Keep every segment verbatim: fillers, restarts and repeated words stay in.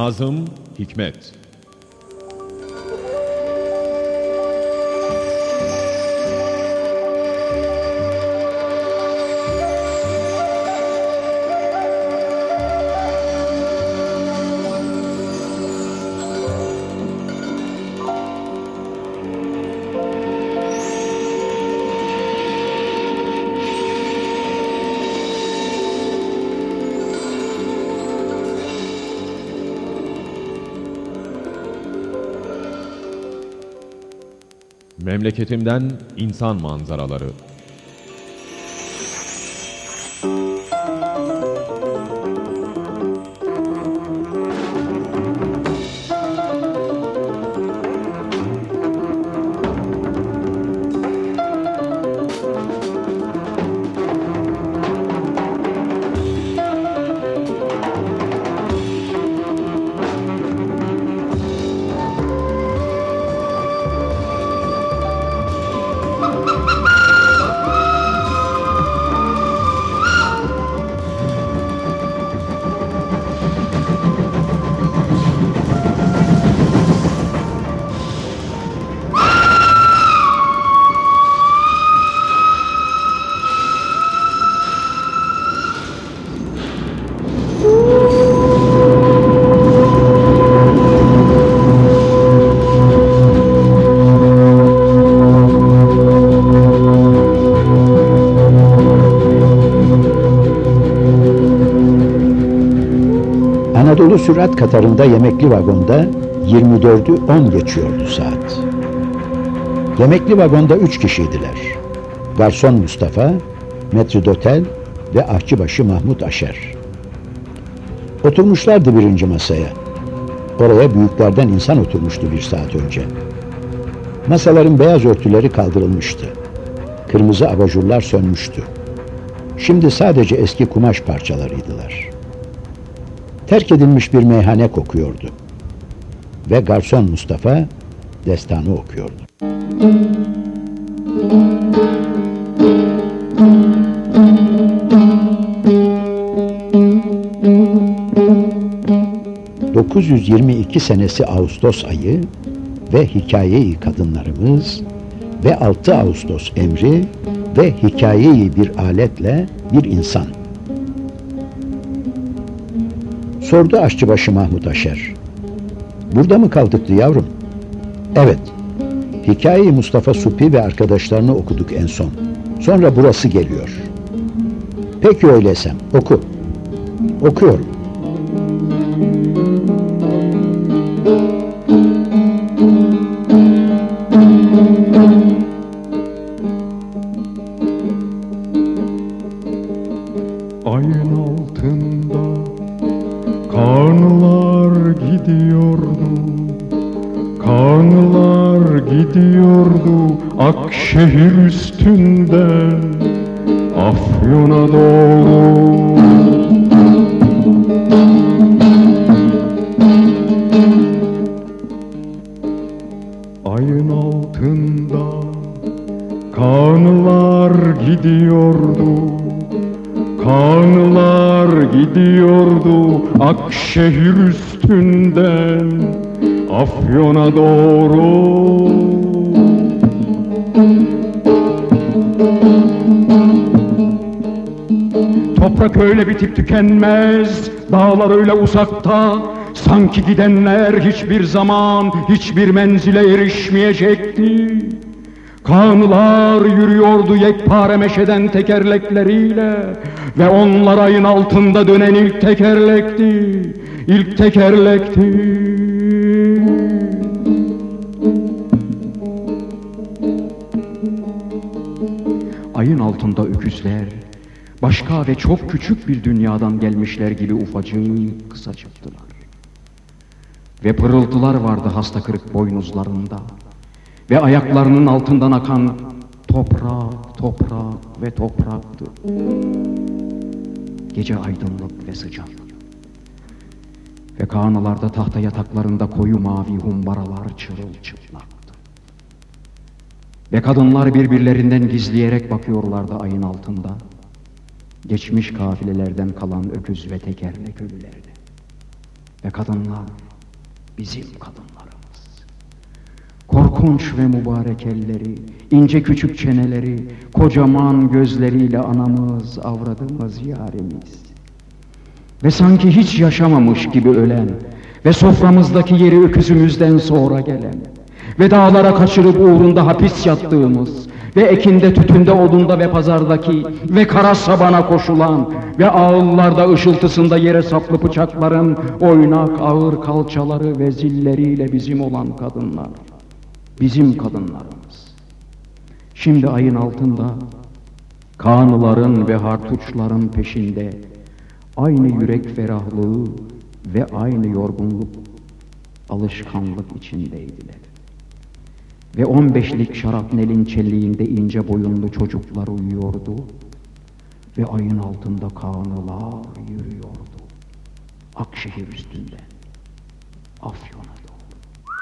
Nazım Hikmet. Memleketimden insan manzaraları. Anadolu sürat katarında yemekli vagonda yirmi dördü on geçiyordu saat. Yemekli vagonda üç kişiydiler. Garson Mustafa, metridotel ve aşçıbaşı Mahmut Aşer. Oturmuşlardı birinci masaya. Oraya büyüklerden insan oturmuştu bir saat önce. Masaların beyaz örtüleri kaldırılmıştı. Kırmızı abajurlar sönmüştü. Şimdi sadece eski kumaş parçalarıydılar. Terk edilmiş bir meyhane kokuyordu. Ve garson Mustafa destanı okuyordu. dokuz yüz yirmi iki senesi Ağustos ayı ve hikayeyi kadınlarımız ve altı Ağustos emri ve hikayeyi bir aletle bir insan. Sordu aşçıbaşı Mahmut Aşer. Burada mı kaldıktı yavrum? Evet. Hikayeyi Mustafa Supi ve arkadaşlarını okuduk en son. Sonra burası geliyor. Peki öylesem oku. Okuyorum. Ayın altında karnılar gidiyordu, karnılar gidiyordu Akşehir üstünden Afyon'a doğru. Ayın altında karnılar gidiyordu, karnılar gidiyordu Akşehir üstünden Afyon'a doğru. Toprak öyle bitip tükenmez, dağlar öyle uzakta, sanki gidenler hiçbir zaman hiçbir menzile erişmeyecekti. Kanılar yürüyordu yekpare meşeden tekerlekleriyle ve onlar ayın altında dönen ilk tekerlekti, ilk tekerlekti. Ayın altında öküzler, başka ve çok küçük bir dünyadan gelmişler gibi ufacık, kısacıktılar. Ve pırıltılar vardı hasta kırık boynuzlarında. Ve ayaklarının altından akan toprak, toprak ve topraktı. Gece aydınlık ve sıcak. Ve kağanalarda tahta yataklarında koyu mavi humbaralar çırılçıplaktı. Ve kadınlar birbirlerinden gizleyerek bakıyorlardı ayın altında. Geçmiş kafilelerden kalan öküz ve tekerlek ölülerine. Ve kadınlar bizim kadınlarımız. Korkunç ve mübarek elleri, ince küçük çeneleri, kocaman gözleriyle anamız, avradımız, yarimiz. Ve sanki hiç yaşamamış gibi ölen ve soframızdaki yeri öküzümüzden sonra gelen ve dağlara kaçırıp uğrunda hapis yattığımız ve ekinde, tütünde, odunda ve pazardaki ve kara sabana koşulan ve ağıllarda ışıltısında yere saplı bıçakların oynak ağır kalçaları ve zilleriyle bizim olan kadınlar, bizim kadınlarımız. Şimdi ayın altında kanıların ve hartuçların peşinde aynı yürek ferahlığı ve aynı yorgunluk, alışkanlık içindeydiler. Ve on beşlik şarapnelin çelliğinde ince boyunlu çocuklar uyuyordu ve ayın altında kanılar yürüyordu. Akşehir üstünden Afyon'a doğru.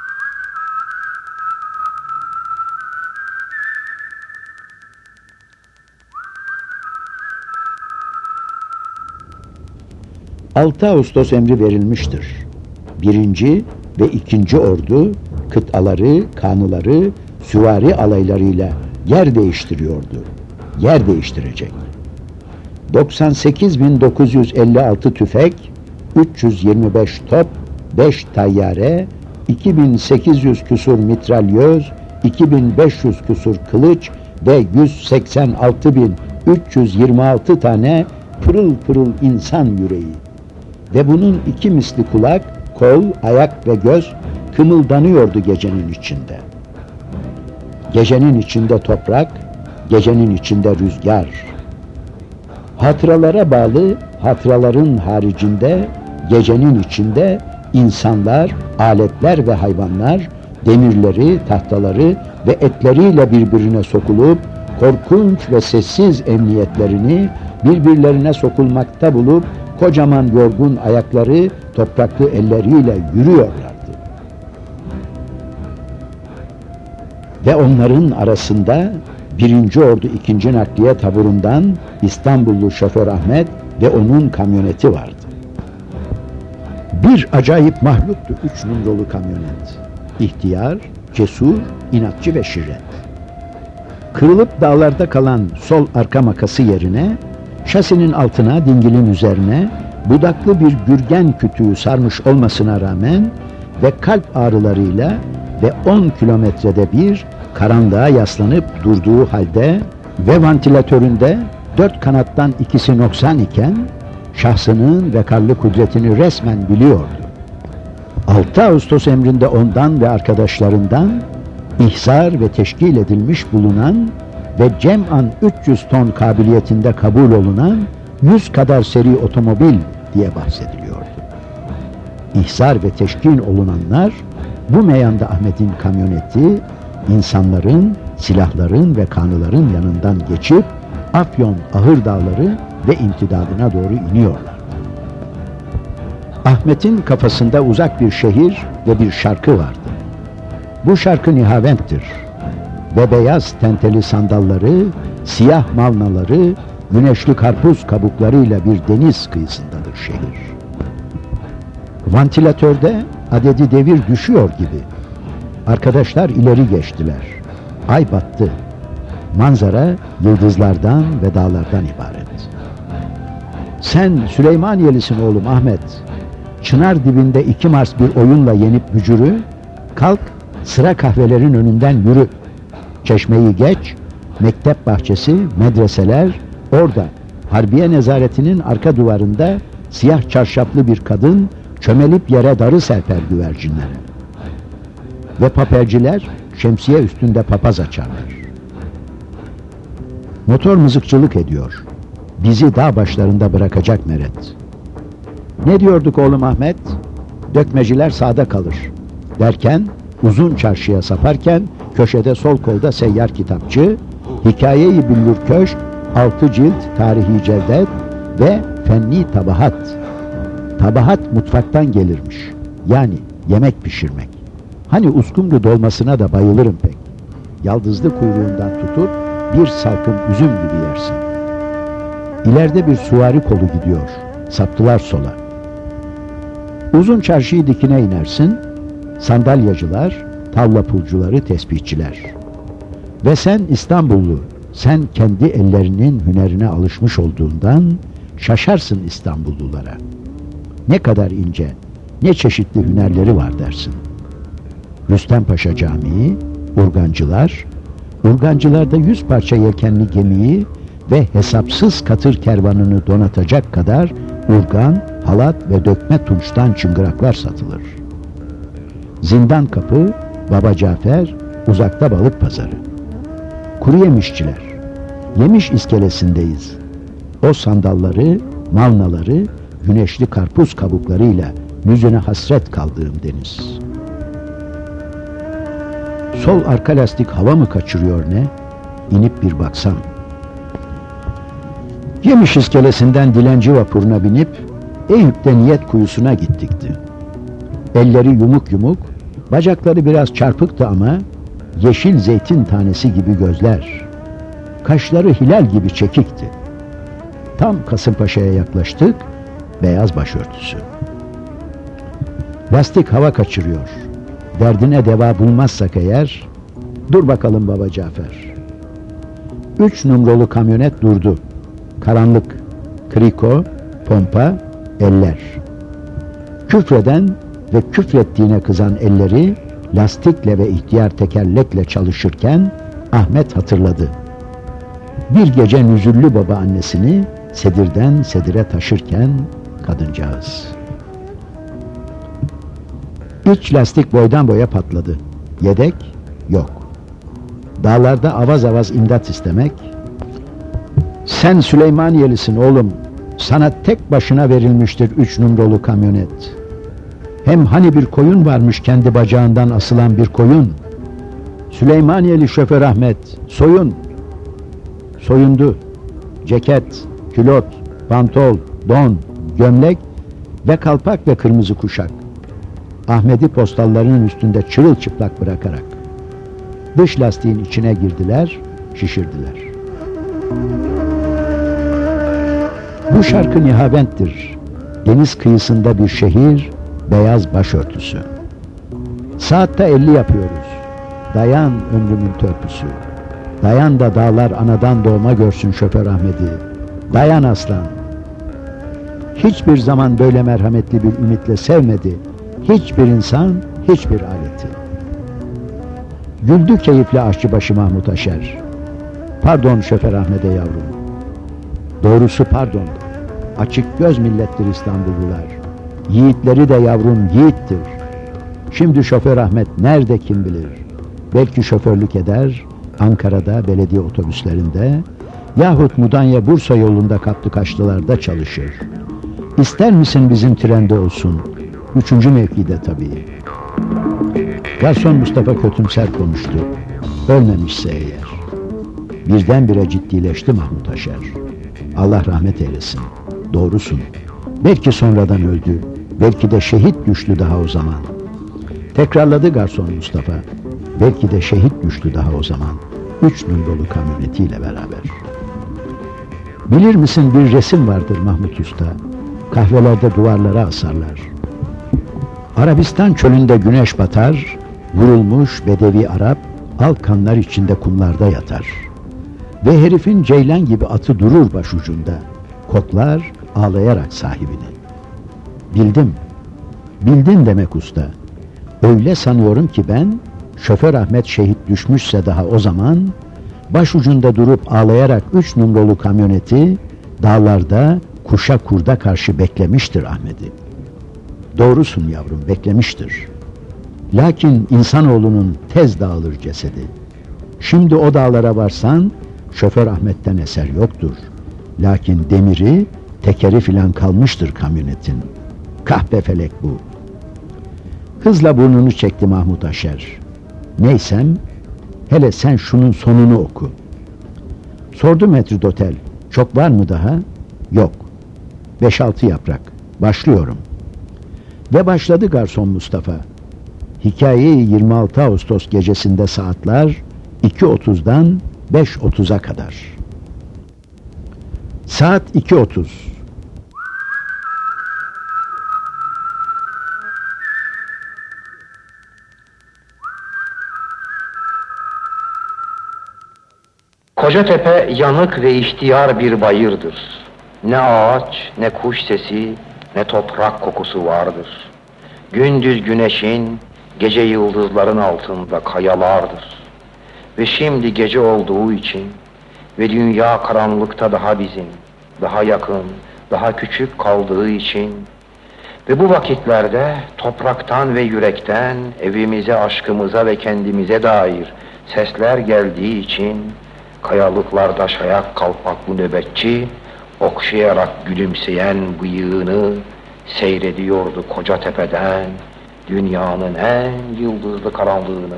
altı Ağustos emri verilmiştir. Birinci ve ikinci ordu kıtaları, kanıları, süvari alaylarıyla yer değiştiriyordu. Yer değiştirecek. doksan sekiz bin dokuz yüz elli altı tüfek, üç yüz yirmi beş top, beş tayyare, iki bin sekiz yüz küsur mitralyöz, iki bin beş yüz küsur kılıç ve yüz seksen altı bin üç yüz yirmi altı tane pırıl pırıl insan yüreği. Ve bunun iki misli kulak, kol, ayak ve göz kımıldanıyordu gecenin içinde. Gecenin içinde toprak, gecenin içinde rüzgar. Hatıralara bağlı, hatıraların haricinde, gecenin içinde insanlar, aletler ve hayvanlar, demirleri, tahtaları ve etleriyle birbirine sokulup, korkunç ve sessiz emniyetlerini birbirlerine sokulmakta bulup, kocaman yorgun ayakları topraklı elleriyle yürüyorlardı. Ve onların arasında birinci Ordu ikinci Nakliye taburundan İstanbullu şoför Ahmet ve onun kamyoneti vardı. Bir acayip mahluktu üç numaralı kamyonet. İhtiyar, cesur, inatçı ve şirret. Kırılıp dağlarda kalan sol arka makası yerine şasinin altına, dingilin üzerine budaklı bir gürgen kütüğü sarmış olmasına rağmen ve kalp ağrılarıyla ve on kilometrede bir karanlığa yaslanıp durduğu halde ve vantilatöründe dört kanattan ikisi noksan iken şahsının ve karlı kudretini resmen biliyordu. altı Ağustos emrinde ondan ve arkadaşlarından ihzar ve teşkil edilmiş bulunan ve cem'an üç yüz ton kabiliyetinde kabul olunan yüz kadar seri otomobil diye bahsediliyordu. İhzar ve teşkil olunanlar bu meyanda Ahmet'in kamyoneti insanların, silahların ve kanıların yanından geçip Afyon Ahır Dağları ve imtidadına doğru iniyorlar. Ahmet'in kafasında uzak bir şehir ve bir şarkı vardı. Bu şarkı Nihavend'dir. Ve beyaz tenteli sandalları, siyah malnaları, güneşli karpuz kabuklarıyla bir deniz kıyısındadır şehir. Vantilatörde adedi devir düşüyor gibi. Arkadaşlar ileri geçtiler. Ay battı. Manzara yıldızlardan ve dağlardan ibaret. Sen Süleymaniyelisin oğlum Ahmet. Çınar dibinde iki Mars bir oyunla yenip bücürü, kalk sıra kahvelerin önünden yürü. Çeşmeyi geç, mektep bahçesi, medreseler, orada Harbiye Nezaretinin arka duvarında siyah çarşaflı bir kadın çömelip yere darı serper güvercinlere. Ve papelciler şemsiye üstünde papaz açarlar. Motor mızıkçılık ediyor. Bizi dağ başlarında bırakacak meret. Ne diyorduk oğlum Ahmet? Dökmeciler sağda kalır. Derken uzun çarşıya saparken köşede sol kolda seyyar kitapçı, Hikaye-i Büllür Köşk, altı cilt tarihi cevdet ve fenni tabahat. Tabahat mutfaktan gelirmiş. Yani yemek pişirmek. Hani uskumru dolmasına da bayılırım pek. Yaldızlı kuyruğundan tutup bir salkım üzüm gibi yersin. İleride bir süvari kolu gidiyor. Saptılar sola. Uzun çarşıyı dikine inersin, sandalyacılar, tavla pulcuları, tesbihçiler. Ve sen İstanbullu, sen kendi ellerinin hünerine alışmış olduğundan şaşarsın İstanbullulara. Ne kadar ince, ne çeşitli hünerleri var dersin. Rüstem Paşa Camii, urgancılar, urgancılarda yüz parça yelkenli gemiyi ve hesapsız katır kervanını donatacak kadar urgan, halat ve dökme tunçtan çıngıraklar satılır. Zindan Kapı, Baba Cafer, uzakta balık pazarı. Kuru yemişçiler, yemiş iskelesindeyiz. O sandalları, malnaları, güneşli karpuz kabuklarıyla yüzüne hasret kaldığım deniz. Sol arka lastik hava mı kaçırıyor ne? İnip bir baksam. Yemiş iskelesinden dilenci vapuruna binip Eyüp'te niyet kuyusuna gittikti. Elleri yumuk yumuk, bacakları biraz çarpıktı ama yeşil zeytin tanesi gibi gözler. Kaşları hilal gibi çekikti. Tam Kasımpaşa'ya yaklaştık, beyaz başörtüsü. Lastik hava kaçırıyor. Derdine deva bulmazsak eğer, dur bakalım Baba Cafer. Üç numaralı kamyonet durdu. Karanlık, kriko, pompa, eller. Küfreden ve küfrettiğine kızan elleri lastikle ve ihtiyar tekerlekle çalışırken Ahmet hatırladı. Bir gece nüzüllü babaannesini sedirden sedire taşırken kadıncağız. İç lastik boydan boya patladı. Yedek yok. Dağlarda avaz avaz imdat istemek. Sen Süleymaniyelisin oğlum. Sana tek başına verilmiştir üç numaralı kamyonet. Hem hani bir koyun varmış kendi bacağından asılan bir koyun. Süleymaniyeli şoför Ahmet, soyun. Soyundu. Ceket, külot, pantol, don, gömlek ve kalpak ve kırmızı kuşak. Ahmet'i postallarının üstünde çırılçıplak bırakarak. Dış lastiğin içine girdiler, şişirdiler. Bu şarkı nihaventtir. Deniz kıyısında bir şehir, beyaz başörtüsü. Saatte elli yapıyoruz. Dayan ömrümün törpüsü. Dayan da dağlar anadan doğma görsün şoför Ahmet'i. Dayan aslan. Hiçbir zaman böyle merhametli bir ümitle sevmedi. Hiçbir insan, hiçbir aleti. Güldü keyifli aşçıbaşı Mahmut Aşer. Pardon şoför Ahmet'e yavrum. Doğrusu pardon. Açık göz millettir İstanbullular. Yiğitleri de yavrum yiğittir. Şimdi şoför Ahmet nerede kim bilir? Belki şoförlük eder, Ankara'da belediye otobüslerinde yahut Mudanya Bursa yolunda kaptı kaçtılarda çalışır. İster misin bizim trende olsun? Üçüncü mevkide tabii. Garson Mustafa kötümser konuştu. Ölmemişse eğer. Birdenbire ciddileşti Mahmut Aşer. Allah rahmet eylesin. Doğrusun. Belki sonradan öldü. Belki de şehit düştü daha o zaman. Tekrarladı garson Mustafa. Belki de şehit düştü daha o zaman. Üç numaralı kamyonetiyle beraber. Bilir misin bir resim vardır Mahmut Usta. Kahvelerde duvarlara asarlar. Arabistan çölünde güneş batar, vurulmuş bedevi Arap al kanlar içinde kumlarda yatar. Ve herifin ceylan gibi atı durur başucunda, koklar ağlayarak sahibini. Bildim, bildin demek usta. Öyle sanıyorum ki ben, şoför Ahmet şehit düşmüşse daha o zaman, başucunda durup ağlayarak üç numaralı kamyoneti dağlarda kuşa kurda karşı beklemiştir Ahmet'i. Doğrusun yavrum, beklemiştir. Lakin insanoğlunun tez dağılır cesedi. Şimdi o dağlara varsan şoför Ahmet'ten eser yoktur. Lakin demiri, tekeri filan kalmıştır kamyonetin. Kahpe felek bu. Hızla burnunu çekti Mahmut Aşer. Neysem, hele sen şunun sonunu oku. Sordu metridotel, çok var mı daha? Yok. Beş altı yaprak. Başlıyorum. Ve başladı garson Mustafa. Hikayeyi yirmi altı Ağustos gecesinde saatler iki otuzdan beş otuza kadar. Saat iki otuz. Kocatepe yanık ve ihtiyar bir bayırdır. Ne ağaç, ne kuş sesi, ne toprak kokusu vardır. Gündüz güneşin, gece yıldızların altında kayalardır. Ve şimdi gece olduğu için ve dünya karanlıkta daha bizim, daha yakın, daha küçük kaldığı için ve bu vakitlerde topraktan ve yürekten evimize, aşkımıza ve kendimize dair sesler geldiği için kayalıklarda şayak kalpaklı nöbetçi okşayarak gülümseyen bıyığını seyrediyordu Kocatepe'den dünyanın en yıldızlı karanlığını.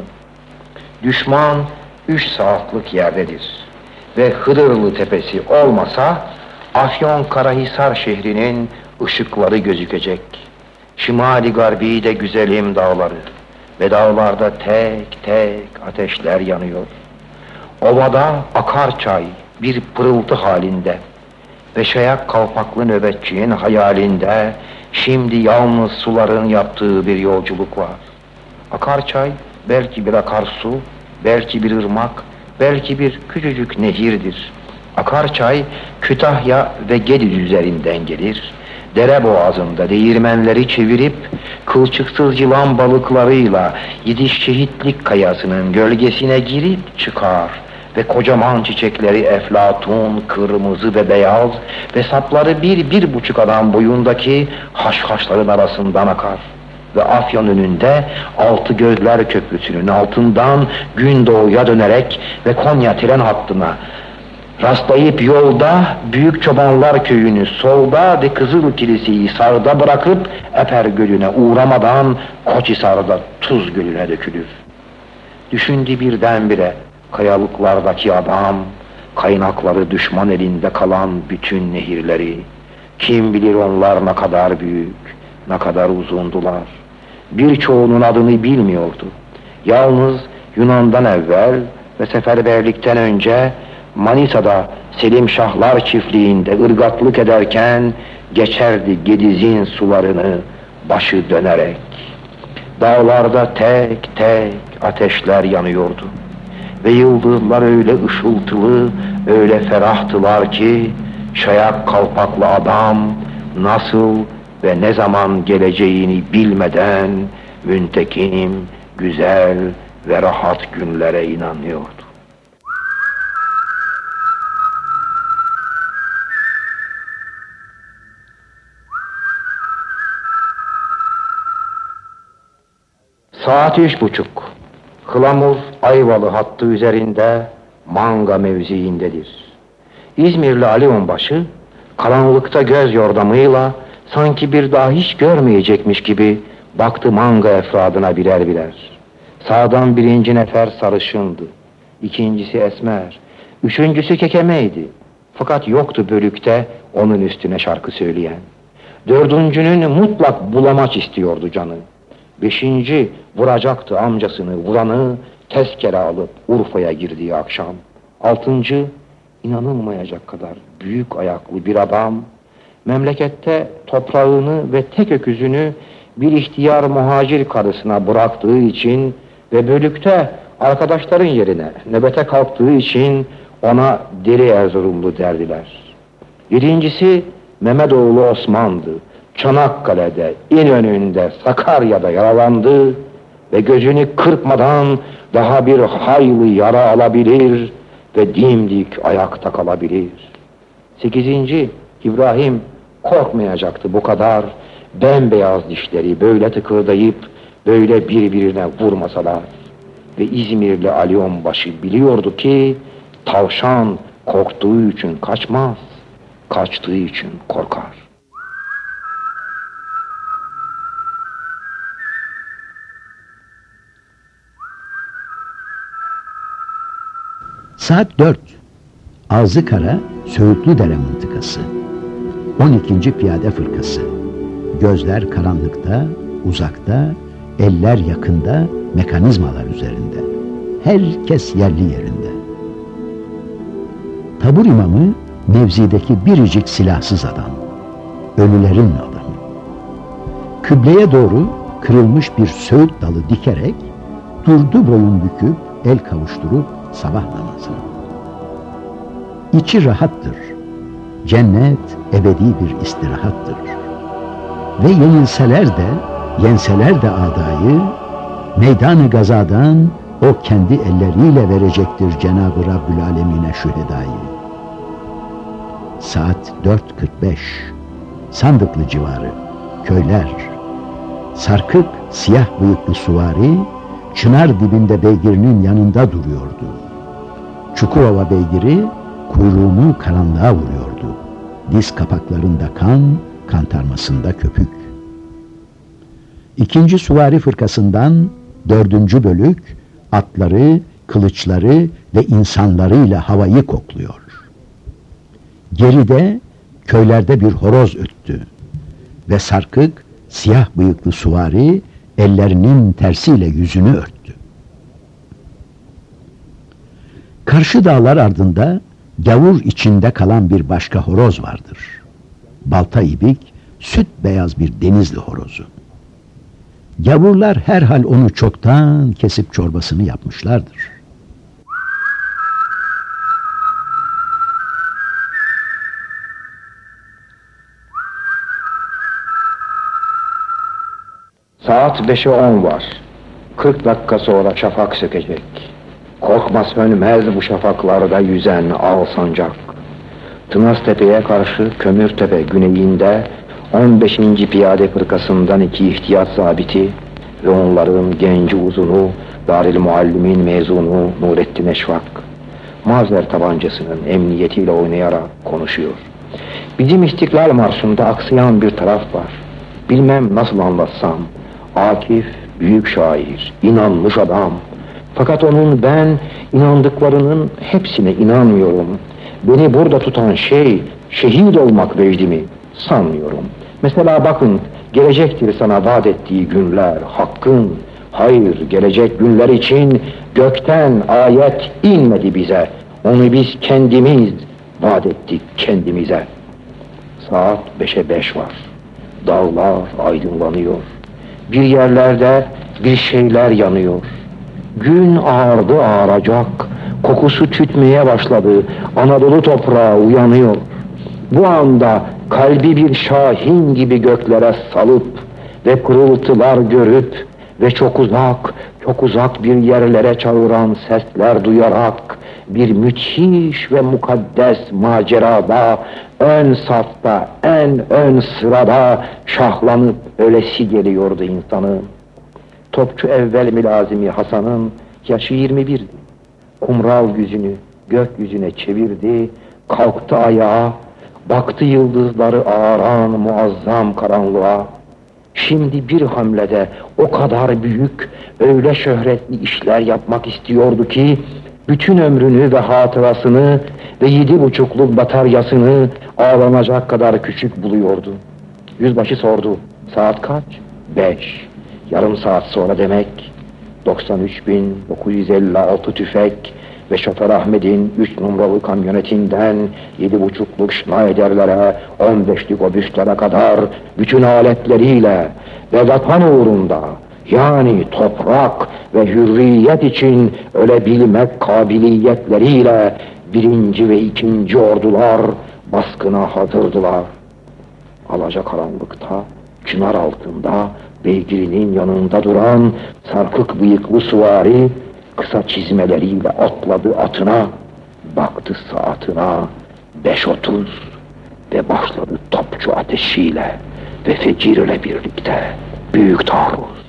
Düşman üç saatlik yerdedir ve Hıdırlı Tepesi olmasa Afyonkarahisar şehrinin ışıkları gözükecek. Şimali garbi de güzelim dağları ve dağlarda tek tek ateşler yanıyor. Ovada akar çay bir pırıltı halinde ve şayak kalpaklı nöbetçinin hayalinde şimdi yalnız suların yaptığı bir yolculuk var. Akar çay belki bir akarsu, belki bir ırmak, belki bir küçücük nehirdir. Akar çay Kütahya ve Gediz üzerinden gelir. Dere boğazında değirmenleri çevirip kılçıksız yılan balıklarıyla Yidiş Şehitlik Kayası'nın gölgesine girip çıkar ve kocaman çiçekleri eflatun, kırmızı ve beyaz ve sapları bir, bir buçuk adam boyundaki haşhaşların arasından akar. Ve Afyon önünde Altı Gözler Köprüsü'nün altından gündoğuya dönerek ve Konya tren hattına rastlayıp yolda Büyük Çobanlar Köyü'nü solda ve Kızıl Kilise'yi sağda bırakıp Eper Gölü'ne uğramadan Koçhisar'da Tuz Gölü'ne dökülür. Düşündü birdenbire kayalıklardaki adam, kaynakları düşman elinde kalan bütün nehirleri. Kim bilir onlar ne kadar büyük, ne kadar uzundular. Birçoğunun adını bilmiyordu. Yalnız Yunan'dan evvel ve seferberlikten önce Manisa'da Selim Şahlar çiftliğinde ırgatlık ederken geçerdi Gediz'in sularını başı dönerek. Dağlarda tek tek ateşler yanıyordu. Ve yıldızlar öyle ışıltılı, öyle ferahtılar ki şayak kalpaklı adam nasıl ve ne zaman geleceğini bilmeden müntekim, güzel ve rahat günlere inanıyordu. Saat üç buçuk. Hılamur Ayvalı hattı üzerinde Manga mevziindedir. İzmirli Ali Onbaşı karanlıkta göz yordamıyla sanki bir daha hiç görmeyecekmiş gibi baktı Manga efradına birer birer. Sağdan birinci nefer sarışındı, ikincisi esmer, üçüncüsü kekemeydi. Fakat yoktu bölükte onun üstüne şarkı söyleyen. Dördüncünün mutlak bulamaç istiyordu canı. Beşinci vuracaktı amcasını vuranı tezkere alıp Urfa'ya girdiği akşam. Altıncı inanılmayacak kadar büyük ayaklı bir adam memlekette toprağını ve tek öküzünü bir ihtiyar muhacir karısına bıraktığı için ve bölükte arkadaşların yerine nöbete kalktığı için ona Deli Erzurumlu derdiler. Yedincisi Mehmetoğlu Osman'dı. Çanakkale'de, İnönü'nde, Sakarya'da yaralandı ve gözünü kırpmadan daha bir hayli yara alabilir ve dimdik ayakta kalabilir. Sekizinci İbrahim korkmayacaktı bu kadar, bembeyaz dişleri böyle tıkırdayıp böyle birbirine vurmasalar. Ve İzmirli Ali Onbaşı biliyordu ki tavşan korktuğu için kaçmaz, kaçtığı için korkar. Saat dört. Ağzıkara, Söğütlüdere mıntıkası. on ikinci Piyade Fırkası. Gözler karanlıkta, uzakta, eller yakında, mekanizmalar üzerinde. Herkes yerli yerinde. Tabur imamı, mevzideki biricik silahsız adam. Ölülerin adamı. Kıbleye doğru kırılmış bir söğüt dalı dikerek, durdu boyun büküp, el kavuşturup sabah namazını. İçi rahattır. Cennet ebedi bir istirahattır. Ve yenilseler de, yenseler de adayı, meydan-ı gazadan o kendi elleriyle verecektir Cenab-ı Rabbül Alemine şühedayı. Saat dört kırk beş. Sandıklı civarı, köyler. Sarkık, siyah bıyıklı suvari, çınar dibinde beygirinin yanında duruyordu. Çukurova beygiri, kuyruğunu karanlığa vuruyordu. Diz kapaklarında kan, kantarmasında köpük. İkinci suvari fırkasından dördüncü bölük, atları, kılıçları ve insanlarıyla havayı kokluyor. Geride, köylerde bir horoz öttü ve sarkık, siyah bıyıklı suvari ellerinin tersiyle yüzünü örttü. Karşı dağlar ardında gavur içinde kalan bir başka horoz vardır. Balta ibik, süt beyaz bir Denizli horozu. Gavurlar herhal onu çoktan kesip çorbasını yapmışlardır. Saat beşe on var. Kırk dakika sonra şafak sökecek. Korkma sönmez bu şafaklarda yüzen al sancak. Tınaztepe'ye karşı Kömürtepe güneyinde on beşinci Piyade Fırkası'ndan iki ihtiyat zabiti ve onların genci uzunu, Darül Muallimin mezunu Nurettin Eşvak, Mazer tabancasının emniyetiyle oynayarak konuşuyor. Bizim İstiklal Marşı'nda aksayan bir taraf var. Bilmem nasıl anlatsam. Akif büyük şair, inanmış adam. Fakat onun ben inandıklarının hepsine inanmıyorum. Beni burada tutan şey şehit olmak vecdi mi? Sanmıyorum. Mesela bakın, gelecektir sana vaat ettiği günler, hakkın. Hayır, gelecek günler için gökten ayet inmedi bize. Onu biz kendimiz vaat ettik kendimize. Saat beşe beş var. Dağlar aydınlanıyor. Bir yerlerde bir şeyler yanıyor. Gün ağardı ağaracak, kokusu tütmeye başladı, Anadolu toprağı uyanıyor. Bu anda kalbi bir şahin gibi göklere salıp ve pırıltılar görüp ve çok uzak, çok uzak bir yerlere çağıran sesler duyarak bir müthiş ve mukaddes macerada ön safta, en ön sırada şahlanıp ölesi geliyordu insanın. Topçu evvel mülazimi Hasan'ın yaşı yirmi birdi. Kumral yüzünü gökyüzüne çevirdi, kalktı ayağa, baktı yıldızları ağaran muazzam karanlığa. Şimdi bir hamlede o kadar büyük, öyle şöhretli işler yapmak istiyordu ki, bütün ömrünü ve hatırasını ve yedi buçukluk bataryasını ağlanacak kadar küçük buluyordu. Yüzbaşı sordu, saat kaç? Beş. Yarım saat sonra demek. doksan üç bin dokuz yüz elli altı tüfek ve şoför Ahmet'in üç numaralı kamyonetinden yedi buçukluk Schneider'lere, on beşlik obüslere kadar bütün aletleriyle ve vatan uğrunda, yani toprak ve hürriyet için ölebilmek kabiliyetleriyle birinci ve ikinci ordular baskına hazırdılar. Alacakaranlıkta, çınar altında, beygirinin yanında duran sarkık bıyıklı suvari kısa çizmeleriyle atladı atına, baktı saatine beş otuz ve başladı topçu ateşiyle ve fecirle birlikte büyük taarruz.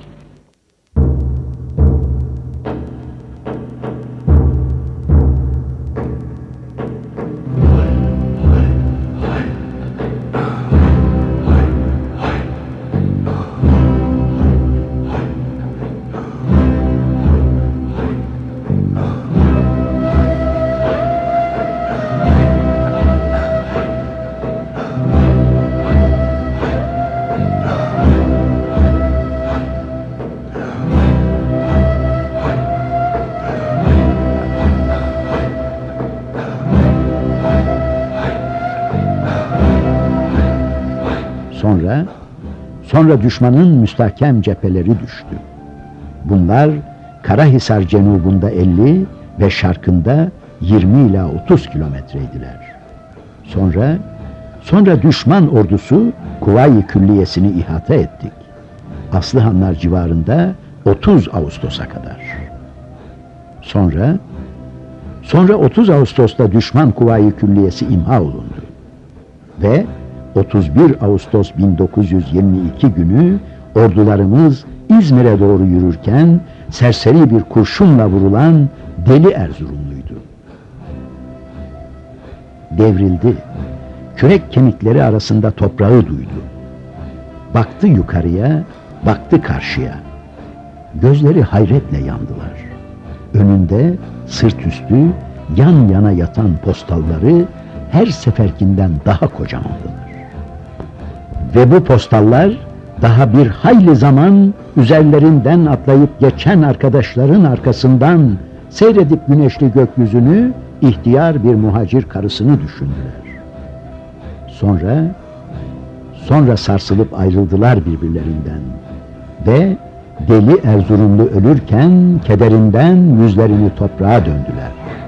Sonra, sonra düşmanın müstahkem cepheleri düştü. Bunlar Karahisar cenubunda elli ve şarkında yirmi ila otuz kilometreydiler. Sonra, sonra düşman ordusu Kuvayi Külliyesini ihata ettik. Aslıhanlar civarında otuz Ağustos'a kadar. Sonra, sonra otuz Ağustos'ta düşman Kuvayi Külliyesi imha olundu. Ve otuz bir Ağustos bin dokuz yüz yirmi iki günü ordularımız İzmir'e doğru yürürken serseri bir kurşunla vurulan Deli Erzurumluydu. Devrildi. Kürek kemikleri arasında toprağı duydu. Baktı yukarıya, baktı karşıya. Gözleri hayretle yandılar. Önünde sırt üstü yan yana yatan postalları her seferkinden daha kocamandılar. Ve bu postallar daha bir hayli zaman üzerlerinden atlayıp geçen arkadaşların arkasından seyredip güneşli gökyüzünü ihtiyar bir muhacir karısını düşündüler. Sonra, sonra sarsılıp ayrıldılar birbirlerinden ve Deli Erzurumlu ölürken kederinden yüzlerini toprağa döndüler.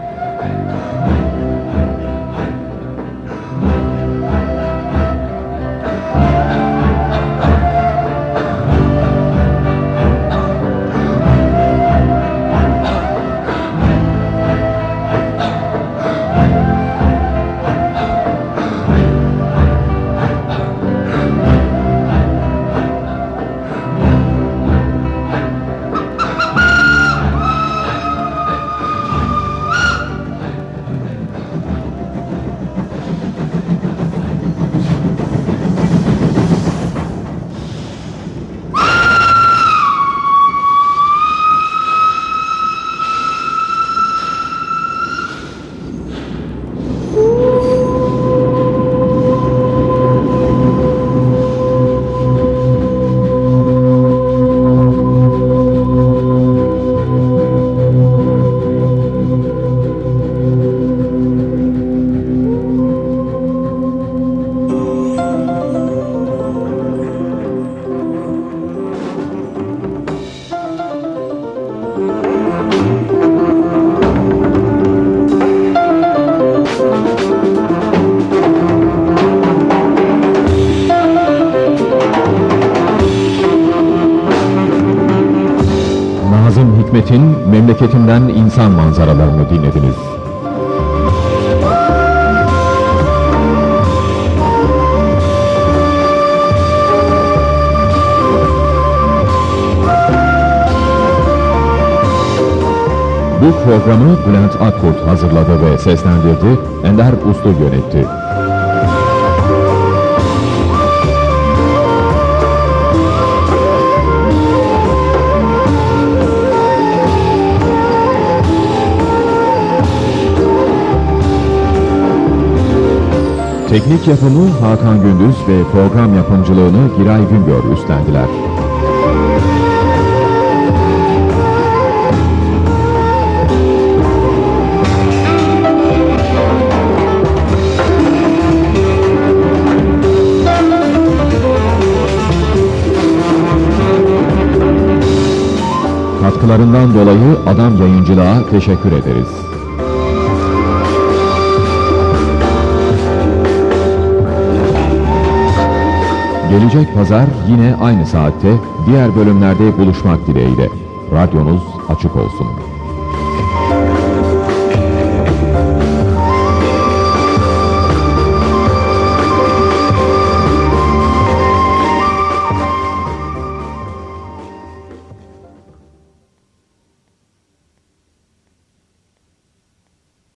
Hikmet'in Memleketimden İnsan Manzaralarını dinlediniz. Bu programı Bülent Akkurt hazırladı ve seslendirdi, Ender Uslu yönetti. Teknik yapımı Hakan Gündüz ve program yapımcılığını Giray Güngör üstlendiler. Katkılarından dolayı Adam Yayıncılığa teşekkür ederiz. Gelecek pazar yine aynı saatte diğer bölümlerde buluşmak dileğiyle. Radyonuz açık olsun.